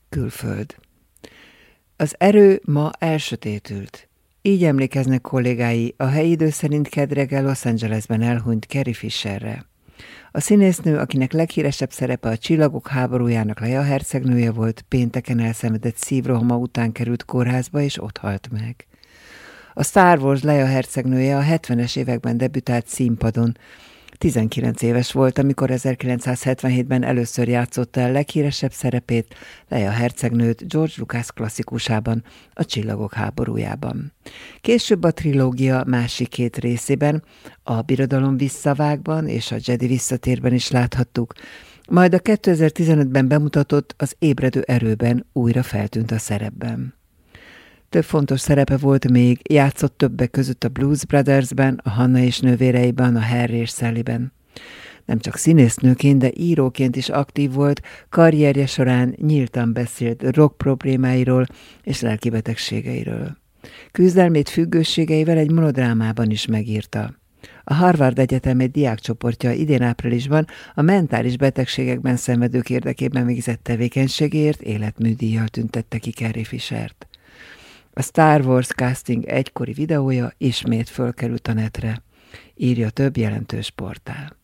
Külföld. Az erő ma elsötétült. Így emlékeznek kollégái a helyi idő szerint kedd reggel Los Angelesben elhunyt Carrie Fisherre. A színésznő, akinek leghíresebb szerepe a Csillagok háborújának Leia hercegnője volt, pénteken elszenvedett szívrohama után került kórházba, és ott halt meg. A Star Wars Leia hercegnője a 70-es években debütált színpadon. 19 éves volt, amikor 1977-ben először játszotta el leghíresebb szerepét, Leia hercegnőt George Lucas klasszikusában, a Csillagok háborújában. Később a trilógia másik 2 részében, a Birodalom visszavágban és a Jedi visszatérben is láthattuk, majd a 2015-ben bemutatott Az ébredő erőben újra feltűnt a szerepben. Több fontos szerepe volt még, játszott többek között a Blues Brothersben, a Hanna és nővéreiben, a Harry és Sallyben. Nem csak színésznőként, de íróként is aktív volt, karrierje során nyíltan beszélt rock problémáiról és lelkibetegségeiről. Küzdelmét függőségeivel egy monodrámában is megírta. A Harvard Egyetem egy diákcsoportja idén áprilisban a mentális betegségekben szenvedők érdekében végzett tevékenységéért életműdíjjal tüntette ki Carrie Fishert. A Star Wars casting egykori videója ismét fölkerült a netre, írja több jelentős portál.